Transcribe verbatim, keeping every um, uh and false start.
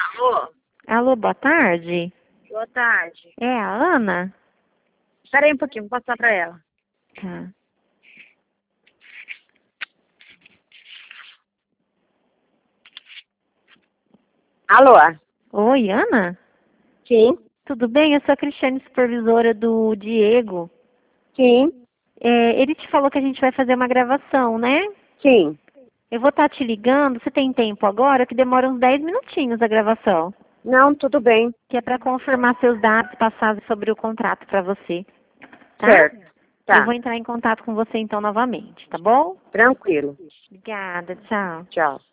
Alô? Alô, boa tarde. Boa tarde. É a Ana? Espera aí um pouquinho, vou passar pra ela. Tá. Alô? Oi, Ana? Sim, Tudo bem? Eu sou a Cristiane, supervisora do Diego. sim, É, ele te falou que a gente vai fazer uma gravação, né? sim. Eu vou estar te ligando. Você tem tempo agora? Que demora uns dez minutinhos a gravação. Não, tudo bem. Que é para confirmar seus dados passados sobre o contrato para você. Tá? Certo. Eu Tá, vou entrar em contato com você então novamente, tá bom? tranquilo. Obrigada, tchau. Tchau.